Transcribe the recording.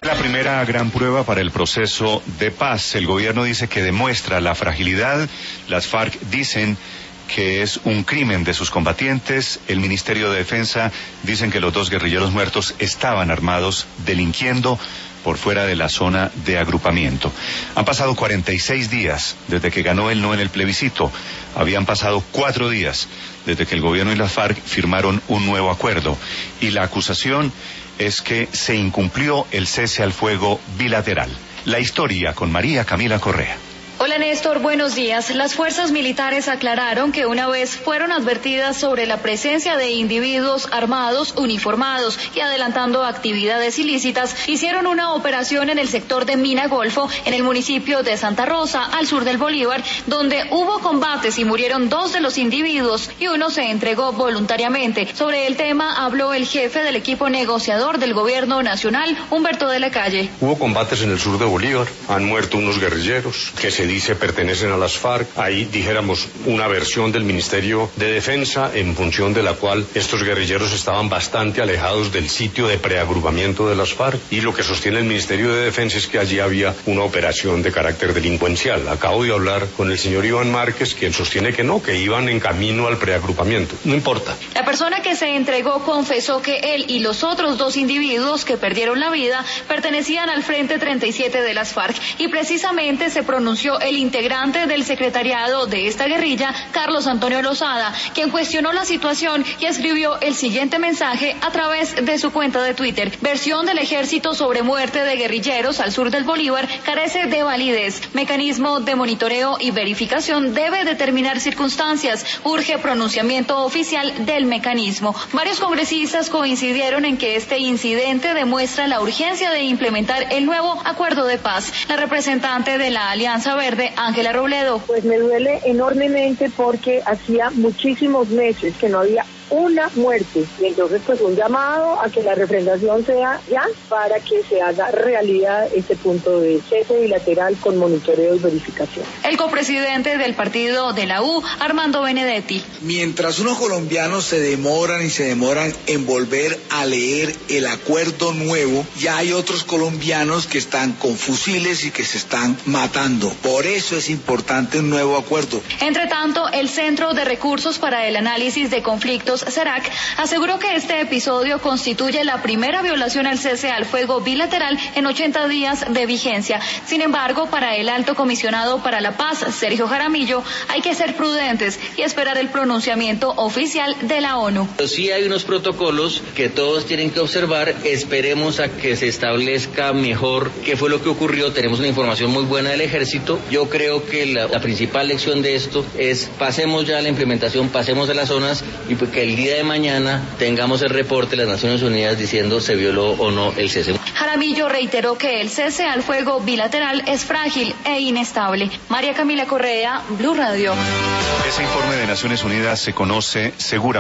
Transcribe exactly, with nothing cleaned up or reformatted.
La primera gran prueba para el proceso de paz. El gobierno dice que demuestra la fragilidad. Las FARC dicen que es un crimen de sus combatientes. El Ministerio de Defensa dicen que los dos guerrilleros muertos estaban armados, delinquiendo por fuera de la zona de agrupamiento. Han pasado cuarenta y seis días desde que ganó el no en el plebiscito. Habían pasado cuatro días desde que el gobierno y las FARC firmaron un nuevo acuerdo. Y la acusación es que se incumplió el cese al fuego bilateral. La historia con María Camila Correa. Hola Néstor, buenos días. Las fuerzas militares aclararon que una vez fueron advertidas sobre la presencia de individuos armados, uniformados y adelantando actividades ilícitas, hicieron una operación en el sector de Mina Golfo, en el municipio de Santa Rosa, al sur del Bolívar, donde hubo combates y murieron dos de los individuos y uno se entregó voluntariamente. Sobre el tema habló el jefe del equipo negociador del gobierno nacional, Humberto de la Calle. Hubo combates en el sur de Bolívar, han muerto unos guerrilleros que se dice pertenecen a las FARC. Ahí dijéramos una versión del Ministerio de Defensa en función de la cual estos guerrilleros estaban bastante alejados del sitio de preagrupamiento de las FARC, y lo que sostiene el Ministerio de Defensa es que allí había una operación de carácter delincuencial. Acabo de hablar con el señor Iván Márquez, quien sostiene que no, que iban en camino al preagrupamiento. No importa. La persona que se entregó confesó que él y los otros dos individuos que perdieron la vida pertenecían al Frente treinta y siete de las FARC, y precisamente se pronunció el integrante del secretariado de esta guerrilla, Carlos Antonio Lozada, quien cuestionó la situación y escribió el siguiente mensaje a través de su cuenta de Twitter: versión del ejército sobre muerte de guerrilleros al sur del Bolívar carece de validez. Mecanismo de monitoreo y verificación debe determinar circunstancias. Urge pronunciamiento oficial del mecanismo. Varios congresistas coincidieron en que este incidente demuestra la urgencia de implementar el nuevo acuerdo de paz. La representante de la Alianza Verde, Ángela Robledo. Pues me duele enormemente porque hacía muchísimos meses que no había una muerte, y entonces pues un llamado a que la refrendación sea ya para que se haga realidad este punto de cese bilateral con monitoreo y verificación. El copresidente del partido de la U, Armando Benedetti. Mientras unos colombianos se demoran y se demoran en volver a leer el acuerdo nuevo, ya hay otros colombianos que están con fusiles y que se están matando. Por eso es importante un nuevo acuerdo. Entre tanto, el Centro de Recursos para el Análisis de Conflictos, CERAC, aseguró que este episodio constituye la primera violación al cese al fuego bilateral en ochenta días de vigencia. Sin embargo, para el alto comisionado para la paz, Sergio Jaramillo, hay que ser prudentes y esperar el pronunciamiento oficial de la ONU. Sí hay unos protocolos que todos tienen que observar. Esperemos a que se establezca mejor qué fue lo que ocurrió. Tenemos una información muy buena del ejército. Yo creo que la, la principal lección de esto es: pasemos ya a la implementación, pasemos a las zonas, y pues que el día de mañana tengamos el reporte de las Naciones Unidas diciendo se violó o no el cese. Jaramillo reiteró que el cese al fuego bilateral es frágil e inestable. María Camila Correa, Blue Radio. Ese informe de Naciones Unidas se conoce seguramente